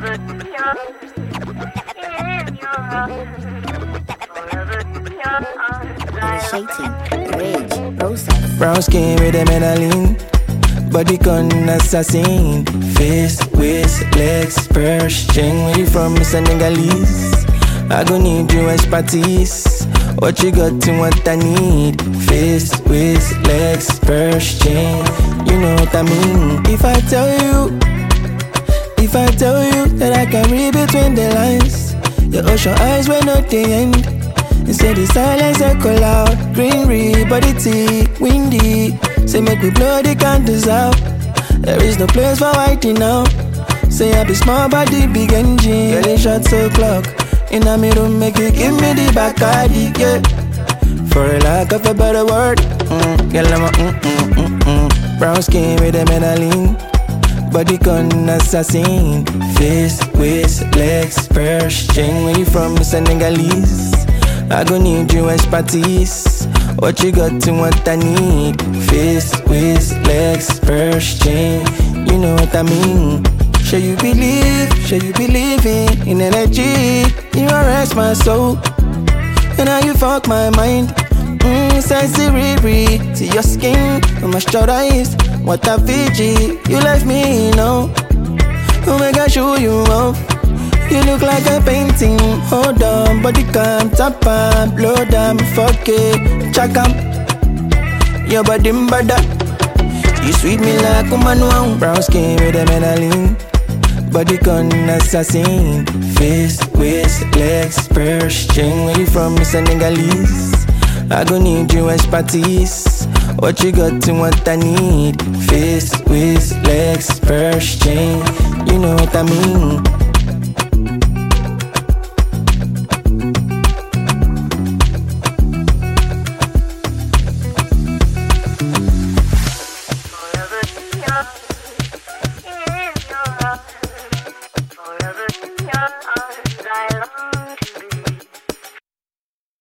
Initiating rage process. Brown skin with a melanin, body con assassin. Face, waist, legs, purse, chain. Where you from, Mr. Negalese? I gon' need you expertise. What you got to what I need? Face, waist, legs, purse, chain. You know what I mean. If I tell you that I can read between the lines, your ocean eyes were not the end. Instead the silence echo loud. Greenery, body thick, windy. Say make we blow the candles out. There is no place for waiting now. Say I be small body, big engine. Girl, it shot so clock. In a me room, make you give me the Bacardi, yeah. For a lack of a better word, girl, I'm a brown skin with a melanin, body con assassin. Face, waist, legs, purse, chain. Where you from, Mr. Negalese? I gon' need you expertise. What you got to what I need? Face, waist, legs, purse, chain. You know what I mean. Should you believe in energy? You arrest my soul, and now you fuck my mind. Sexy Riri, see your skin, I'm moisturized. What a Fiji, you left me, no. Oh my gosh, show you off. You look like a painting. Hold on, body calm, tap on, blow down, fuck it, check 'em. Your body bada, you sweet me like a man. Brown skin with a melanin, body con assassin. Face, waist, legs, purse, chain. Where you from, Mr. Negalese? I gon' need you expertise. What you got to what I need? Face, waist, legs, purse, chain. You know what I mean.